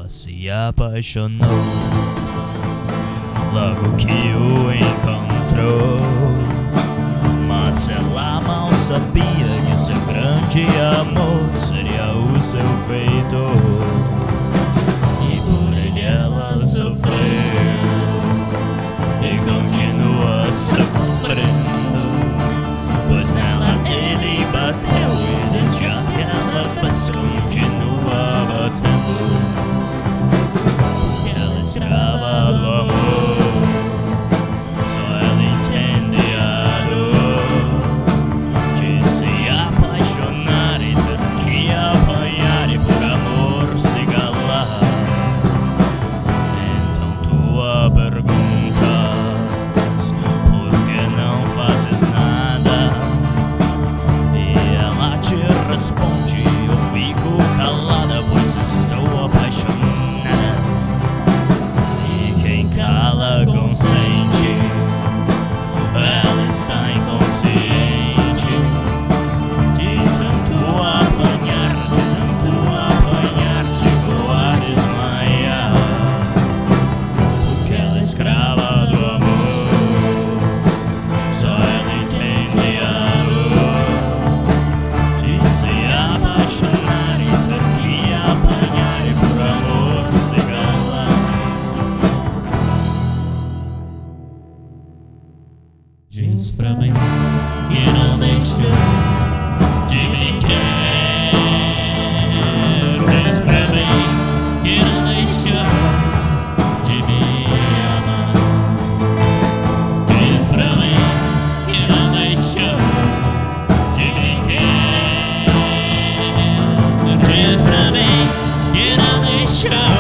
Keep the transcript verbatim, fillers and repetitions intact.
Ela se apaixonou logo que o encontrou, mas ela mal sabia que seu grande amor seria o seu feitor, e por ele ela sofreu e continua sofrendo, pois nela ele bateu e desde aquela vez continua batendo. Ela é escrava do amor, só ela entende a dor de se apaixonar e ter que apanhar e por amor se galar. Então tua pergunta, por que não fazes nada? E ela te responde, eu fico calada pois estou apaixonada. Cala consente, ela está inconsciente de tanto apanhar, de tanto apanhar, chegou a desmaiar, porque ela é escrava do amor, só ela entende a dor de se apaixonar e ter que apanhar e por amor se galar. Diz pra mim que não deixa de me querer. Diz pra mim que não deixa de me amar. Diz pra mim que não deixa de me querer. Diz pra mim que não deixa